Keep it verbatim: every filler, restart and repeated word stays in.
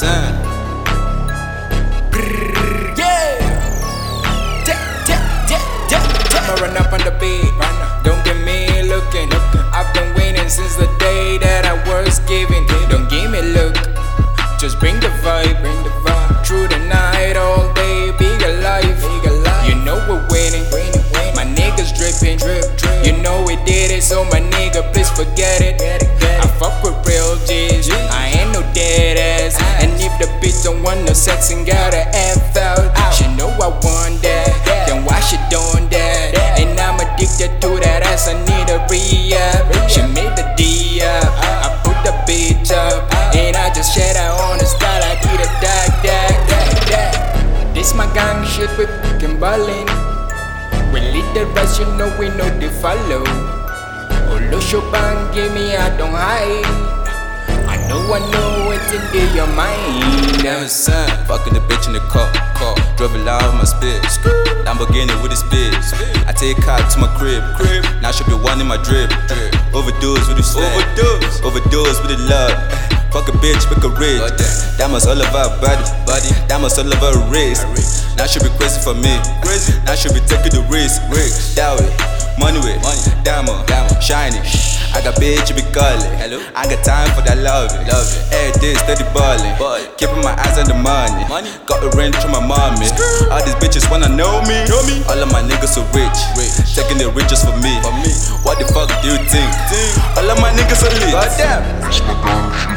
son. Yeah. Yeah, yeah, yeah, yeah. I'ma run up on the beat. Don't get me looking. I've been waiting since the day that I was given. Don't give me look. Just bring the vibe. Bring the vibe. Through the night, all day, bigger life. You know we're waiting. My niggas dripping. You know we did it, so my nigga, please forget it. I fuck with real G's. I ain't no dead ass. And if the bitch don't want no sex and gotta F out, she know I want that. Then why she doing that? And I'm addicted to that ass. I need a rehab. She made the D up. I put the bitch up, and I just shed her on the spot. I need a dag, dag, dag, dag. This my gang shit, we fucking ballin'. We lead the rest, you know we know they follow. Olo Shobang, give me, I don't hide. I know I know it's in your mind. Damn son, fucking the bitch in the car, car. Drove it loud with my spit, Lamborghini with the spit. I take car to my crib, crib. Now she be one in my drip, drip. Overdose with the sweat, overdose, overdose with the love. Fuck a bitch, make a rich. Diamonds all over her body, body. Diamonds all over her wrist. Now she be crazy for me, crazy. Now she be taking the risk, risk. That way, money with, money. Diamond, diamond, shiny. I got bitch, you be calling. Hello, I got time for that love, love it. Every day steady ballin', ball. Keeping my eyes on the money, money. Got a range from my mommy. All these bitches wanna know me, know me. All of my niggas so rich, rich. Taking the riches for me, for me. What the fuck do you think? think? All of my niggas so lit. Goddamn.